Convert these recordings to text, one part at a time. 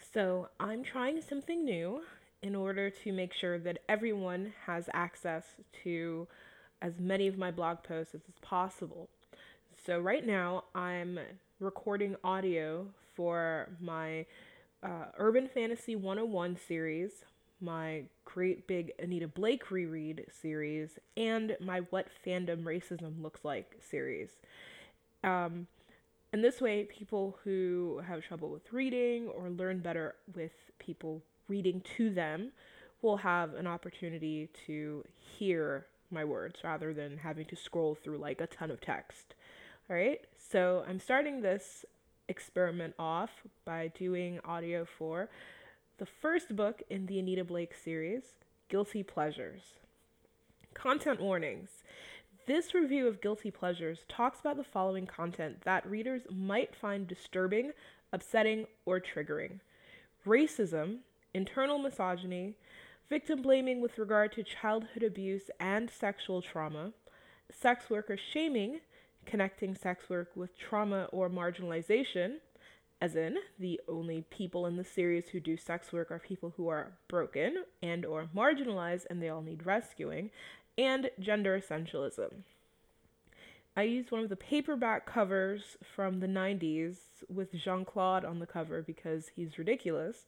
So I'm trying something new in order to make sure that everyone has access to as many of my blog posts as possible. So right now I'm recording audio for my Urban Fantasy 101 series, my Great Big Anita Blake reread series, and my What Fandom Racism Looks Like series. Um, and this way, people who have trouble with reading or learn better with people reading to them will have an opportunity to hear my words rather than having to scroll through like a ton of text. All right, so I'm starting this experiment off by doing audio for the first book in the Anita Blake series, Guilty Pleasures. Content warnings. This review of Guilty Pleasures talks about the following content that readers might find disturbing, upsetting, or triggering: racism, internal misogyny, victim blaming with regard to childhood abuse and sexual trauma, sex worker shaming, connecting sex work with trauma or marginalization, as in the only people in the series who do sex work are people who are broken and or marginalized and they all need rescuing, and gender essentialism. I used one of the paperback covers from the 90s with Jean-Claude on the cover because he's ridiculous.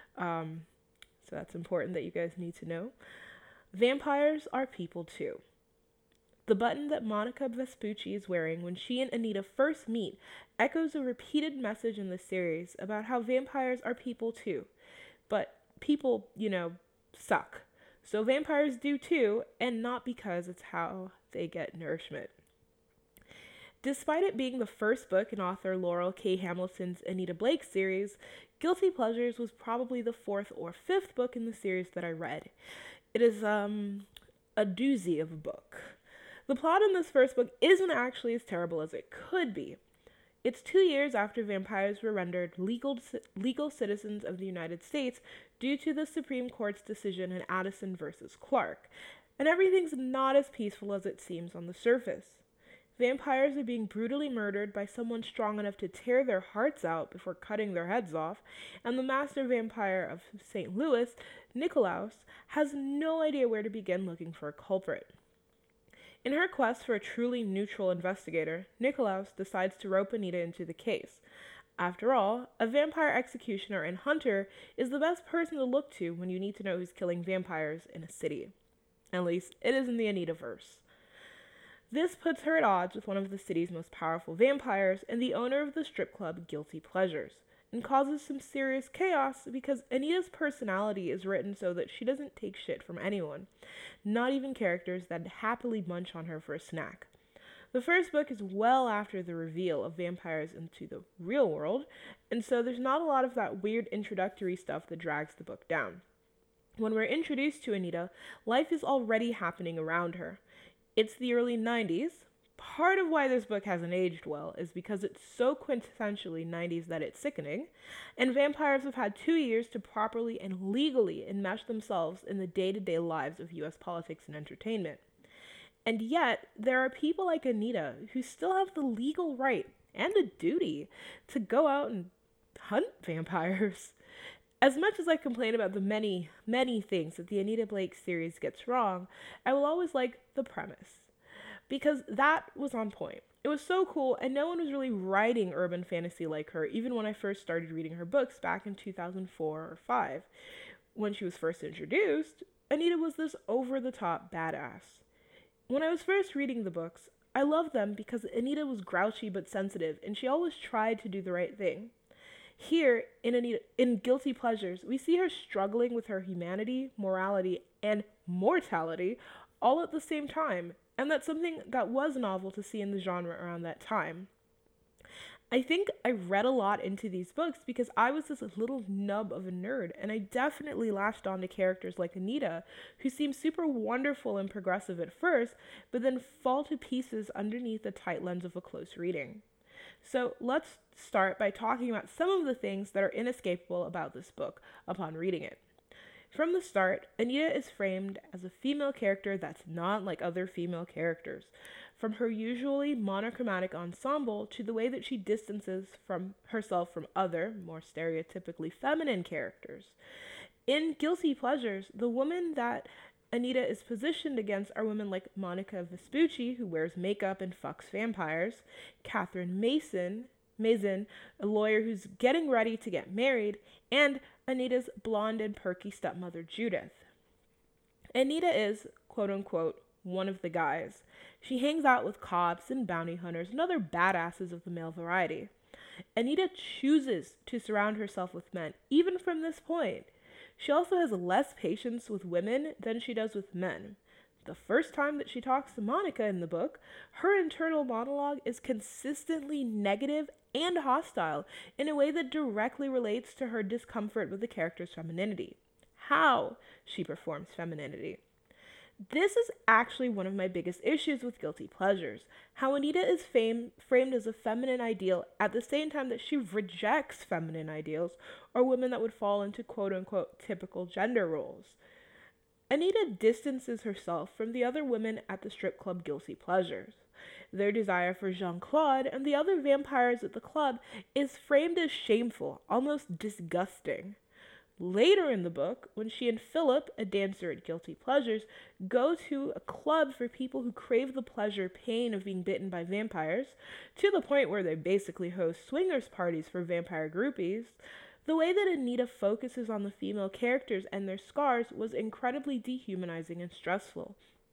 So that's important that you guys need to know. Vampires are people too. The button that Monica Vespucci is wearing when she and Anita first meet echoes a repeated message in the series about how vampires are people too. But people, suck. So vampires do too, and not because it's how they get nourishment. Despite it being the first book in author Laurel K. Hamilton's Anita Blake series, Guilty Pleasures was probably the fourth or fifth book in the series that I read. It is a doozy of a book. The plot in this first book isn't actually as terrible as it could be. It's 2 years after vampires were rendered legal citizens of the United States due to the Supreme Court's decision in Addison versus Clark, and everything's not as peaceful as it seems on the surface. Vampires are being brutally murdered by someone strong enough to tear their hearts out before cutting their heads off, and the master vampire of St. Louis, Nikolaus, has no idea where to begin looking for a culprit. In her quest for a truly neutral investigator, Nikolaus decides to rope Anita into the case. After all, a vampire executioner and hunter is the best person to look to when you need to know who's killing vampires in a city. At least, it is in the Anita-verse. This puts her at odds with one of the city's most powerful vampires and the owner of the strip club Guilty Pleasures, and causes some serious chaos because Anita's personality is written so that she doesn't take shit from anyone, not even characters that happily munch on her for a snack. The first book is well after the reveal of vampires into the real world, and so there's not a lot of that weird introductory stuff that drags the book down. When we're introduced to Anita, life is already happening around her. It's the early 90s. Part of why this book hasn't aged well is because it's so quintessentially 90s that it's sickening, and vampires have had 2 years to properly and legally enmesh themselves in the day-to-day lives of US politics and entertainment. And yet, there are people like Anita who still have the legal right and a duty to go out and hunt vampires. As much as I complain about the many, many things that the Anita Blake series gets wrong, I will always like the premise, because that was on point. It was so cool, and no one was really writing urban fantasy like her, even when I first started reading her books back in 2004 or 5. When she was first introduced, Anita was this over-the-top badass. When I was first reading the books, I loved them because Anita was grouchy but sensitive, and she always tried to do the right thing. Here, in Guilty Pleasures, we see her struggling with her humanity, morality, and mortality all at the same time, and that's something that was novel to see in the genre around that time. I think I read a lot into these books because I was this little nub of a nerd, and I definitely latched on to characters like Anita, who seem super wonderful and progressive at first, but then fall to pieces underneath the tight lens of a close reading. So let's start by talking about some of the things that are inescapable about this book upon reading it. From the start, Anita is framed as a female character that's not like other female characters. from her usually monochromatic ensemble to the way that she distances from herself from other, more stereotypically feminine characters. In Guilty Pleasures, the woman that Anita is positioned against are women like Monica Vespucci, who wears makeup and fucks vampires, Catherine Mazin, a lawyer who's getting ready to get married, and Anita's blonde and perky stepmother Judith. Anita is, quote unquote, one of the guys. She hangs out with cops and bounty hunters and other badasses of the male variety. Anita chooses to surround herself with men, even from this point. She also has less patience with women than she does with men. The first time that she talks to Monica in the book, her internal monologue is consistently negative and hostile in a way that directly relates to her discomfort with the character's femininity. How she performs femininity. This is actually one of my biggest issues with Guilty Pleasures. How Anita is framed as a feminine ideal at the same time that she rejects feminine ideals or women that would fall into quote-unquote typical gender roles. Anita distances herself from the other women at the strip club Guilty Pleasures. Their desire for Jean-Claude and the other vampires at the club is framed as shameful, almost disgusting. Later in the book, when she and Philip, a dancer at Guilty Pleasures, go to a club for people who crave the pain of being bitten by vampires, to the point where they basically host swingers parties for vampire groupies, the way that Anita focuses on the female characters and their scars was incredibly dehumanizing and stressful.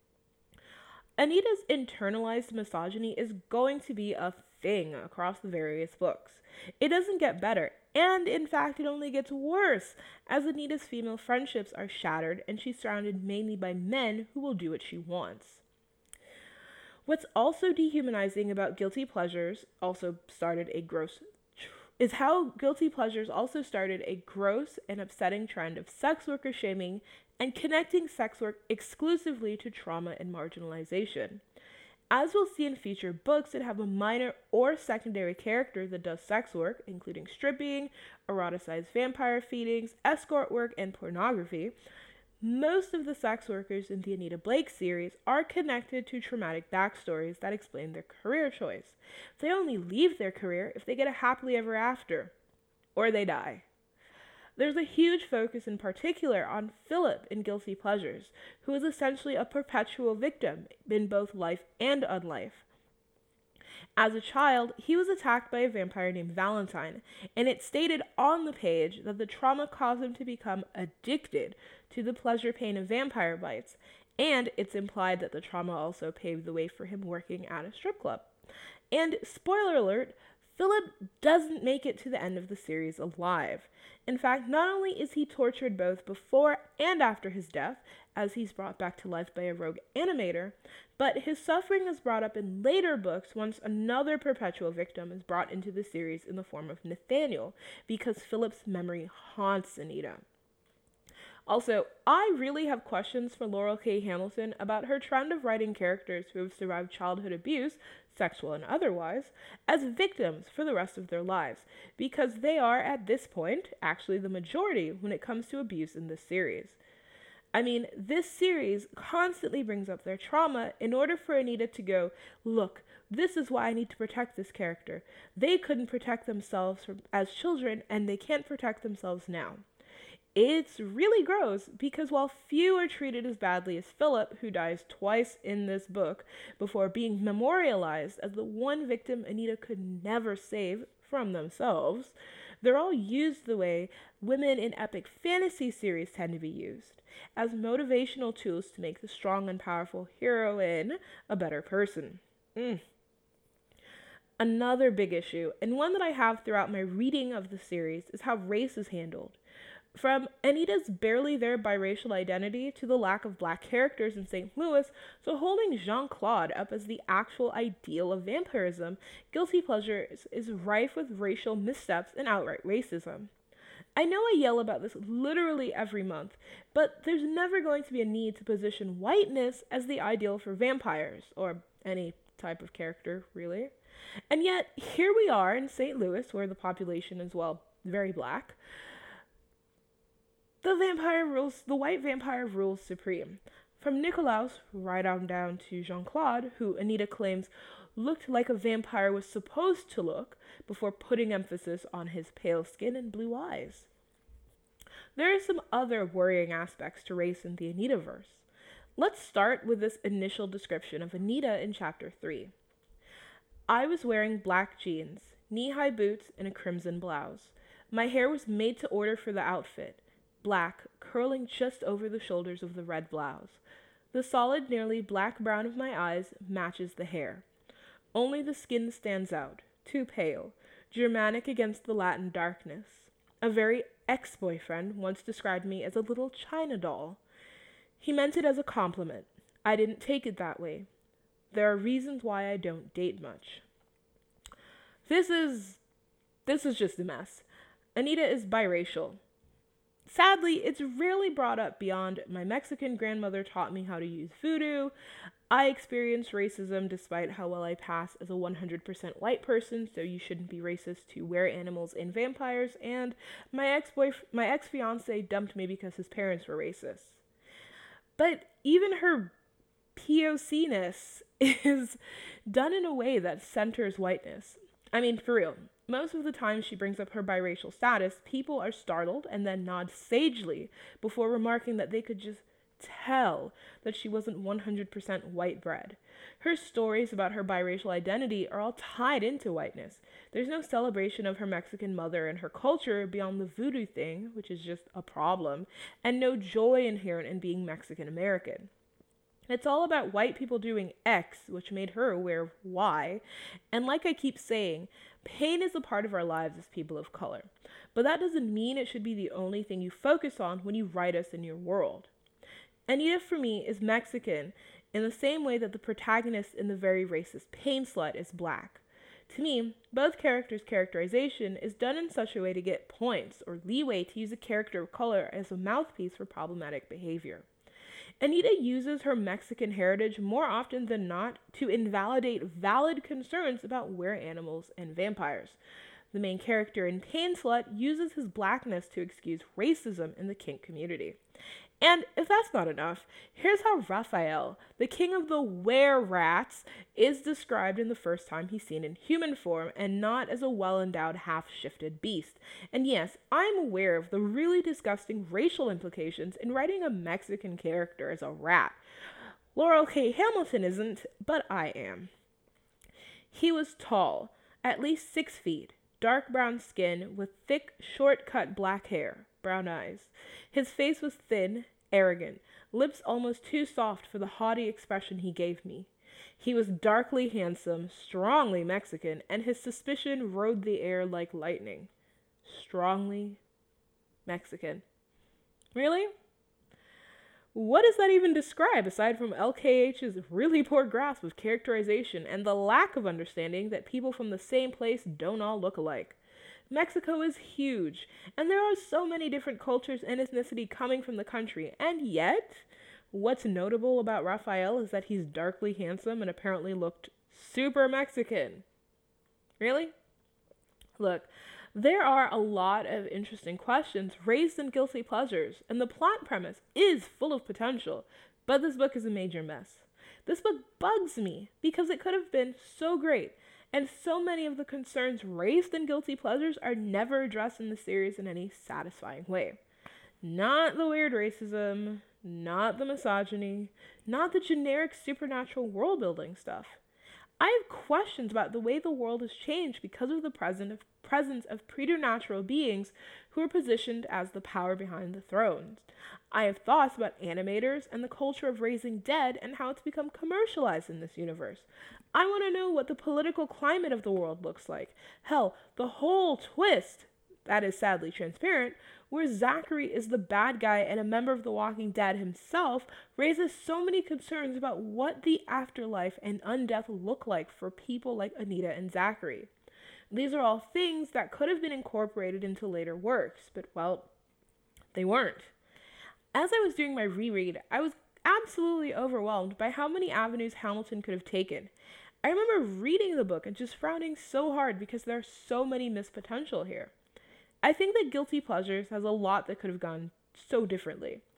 Anita's internalized misogyny is going to be a thing across the various books. It doesn't get better, and in fact it only gets worse, as Anita's female friendships are shattered and she's surrounded mainly by men who will do what she wants. What's also dehumanizing about Guilty Pleasures is how Guilty Pleasures also started a gross and upsetting trend of sex worker shaming and connecting sex work exclusively to trauma and marginalization. As we'll see in future books that have a minor or secondary character that does sex work, including stripping, eroticized vampire feedings, escort work, and pornography, most of the sex workers in the Anita Blake series are connected to traumatic backstories that explain their career choice. They only leave their career if they get a happily ever after, or they die. There's a huge focus in particular on Philip in Guilty Pleasures, who is essentially a perpetual victim in both life and unlife. As a child, he was attacked by a vampire named Valentine, and it's stated on the page that the trauma caused him to become addicted to the pleasure pain of vampire bites, and it's implied that the trauma also paved the way for him working at a strip club. And spoiler alert, Philip doesn't make it to the end of the series alive. In fact, not only is he tortured both before and after his death, as he's brought back to life by a rogue animator, but his suffering is brought up in later books once another perpetual victim is brought into the series in the form of Nathaniel, because Philip's memory haunts Anita. Also, I really have questions for Laurell K. Hamilton about her trend of writing characters who have survived childhood abuse, sexual and otherwise, as victims for the rest of their lives, because they are, at this point, actually the majority when it comes to abuse in this series. I mean, this series constantly brings up their trauma in order for Anita to go, look, this is why I need to protect this character. They couldn't protect themselves as children, and they can't protect themselves now. It's really gross because while few are treated as badly as Philip, who dies twice in this book before being memorialized as the one victim Anita could never save from themselves, they're all used the way women in epic fantasy series tend to be used, as motivational tools to make the strong and powerful heroine a better person. Another big issue, and one that I have throughout my reading of the series, is how race is handled. From Anita's barely there biracial identity to the lack of black characters in St. Louis to holding Jean-Claude up as the actual ideal of vampirism, Guilty Pleasures is rife with racial missteps and outright racism. I know I yell about this literally every month, but there's never going to be a need to position whiteness as the ideal for vampires, or any type of character, really. And yet, here we are in St. Louis, where the population is, well, very black. The white vampire rules supreme. From Nicolaus right on down to Jean-Claude, who Anita claims looked like a vampire was supposed to look before putting emphasis on his pale skin and blue eyes. There are some other worrying aspects to race in the Anitaverse. Let's start with this initial description of Anita in Chapter 3. I was wearing black jeans, knee-high boots, and a crimson blouse. My hair was made to order for the outfit, black, curling just over the shoulders of the red blouse. The solid, nearly black brown of my eyes matches the hair. Only the skin stands out, too pale, Germanic against the Latin darkness. A very ex-boyfriend once described me as a little China doll. He meant it as a compliment. I didn't take it that way. There are reasons why I don't date much. This is just a mess. Anita is biracial. Sadly, it's rarely brought up beyond my Mexican grandmother taught me how to use voodoo. I experienced racism despite how well I pass as a 100% white person, so you shouldn't be racist to were animals and vampires, and my ex-fiance dumped me because his parents were racist. But even her POC-ness is done in a way that centers whiteness. I mean, for real. Most of the time she brings up her biracial status, people are startled and then nod sagely before remarking that they could just tell that she wasn't 100% white bread. Her stories about her biracial identity are all tied into whiteness. There's no celebration of her Mexican mother and her culture beyond the voodoo thing, which is just a problem, and no joy inherent in being Mexican American. It's all about white people doing X, which made her aware of Y. And like I keep saying, pain is a part of our lives as people of color. But that doesn't mean it should be the only thing you focus on when you write us in your world. Anita, for me, is Mexican in the same way that the protagonist in the very racist Pain Slut is black. To me, both characters' characterization is done in such a way to get points or leeway to use a character of color as a mouthpiece for problematic behavior. Anita uses her Mexican heritage more often than not to invalidate valid concerns about were animals and vampires. The main character in Pain Slut uses his blackness to excuse racism in the kink community. And if that's not enough, here's how Raphael, the king of the were-rats, is described in the first time he's seen in human form and not as a well-endowed, half-shifted beast. And yes, I'm aware of the really disgusting racial implications in writing a Mexican character as a rat. Laurell K. Hamilton isn't, but I am. He was tall, at least 6 feet, dark brown skin with thick, short-cut black hair, brown eyes. His face was thin, arrogant, lips almost too soft for the haughty expression he gave me. He was darkly handsome, strongly Mexican, and his suspicion rode the air like lightning. Strongly Mexican. Really? What does that even describe aside from LKH's really poor grasp of characterization and the lack of understanding that people from the same place don't all look alike? Mexico is huge, and there are so many different cultures and ethnicity coming from the country, and yet, what's notable about Raphael is that he's darkly handsome and apparently looked super Mexican. Really? Look, there are a lot of interesting questions raised in Guilty Pleasures, and the plot premise is full of potential, but this book is a major mess. This book bugs me because it could have been so great, and so many of the concerns raised in Guilty Pleasures are never addressed in the series in any satisfying way. Not the weird racism, not the misogyny, not the generic supernatural world-building stuff. I have questions about the way the world has changed because of the presence of preternatural beings who are positioned as the power behind the thrones. I have thoughts about animators and the culture of raising dead and how it's become commercialized in this universe. I want to know what the political climate of the world looks like. Hell, the whole twist, that is sadly transparent, where Zachary is the bad guy and a member of The Walking Dead himself, raises so many concerns about what the afterlife and undeath look like for people like Anita and Zachary. These are all things that could have been incorporated into later works, but well, they weren't. As I was doing my reread, I was absolutely overwhelmed by how many avenues Hamilton could have taken. I remember reading the book and just frowning so hard because there are so many missed potential here. I think that Guilty Pleasures has a lot that could have gone so differently.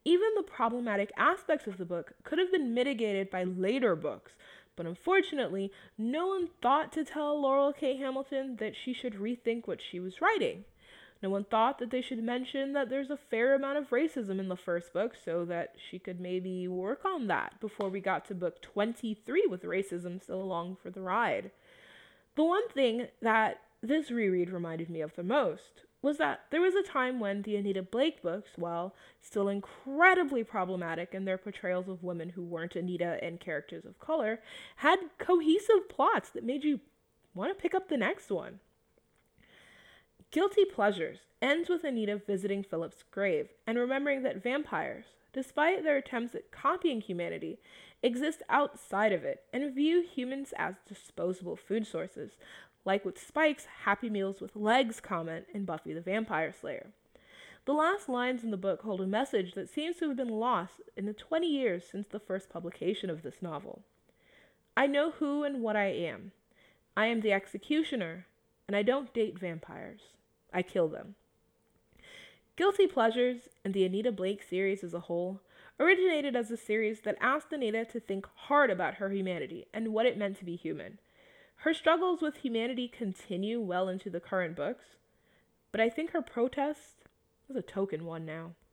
Even the problematic aspects of the book could have been mitigated by later books, but unfortunately, no one thought to tell Laurell K. Hamilton that she should rethink what she was writing. No one thought that they should mention that there's a fair amount of racism in the first book so that she could maybe work on that before we got to book 23 with racism still along for the ride. The one thing that this reread reminded me of the most was that there was a time when the Anita Blake books, while still incredibly problematic in their portrayals of women who weren't Anita and characters of color, had cohesive plots that made you want to pick up the next one. Guilty Pleasures ends with Anita visiting Philip's grave and remembering that vampires, despite their attempts at copying humanity, exist outside of it and view humans as disposable food sources, like with Spike's Happy Meals with Legs comment in Buffy the Vampire Slayer. The last lines in the book hold a message that seems to have been lost in the 20 years since the first publication of this novel. I know who and what I am. I am the executioner, and I don't date vampires. I kill them. Guilty Pleasures and the Anita Blake series as a whole originated as a series that asked Anita to think hard about her humanity and what it meant to be human. Her struggles with humanity continue well into the current books, but I think her protest is a token one now.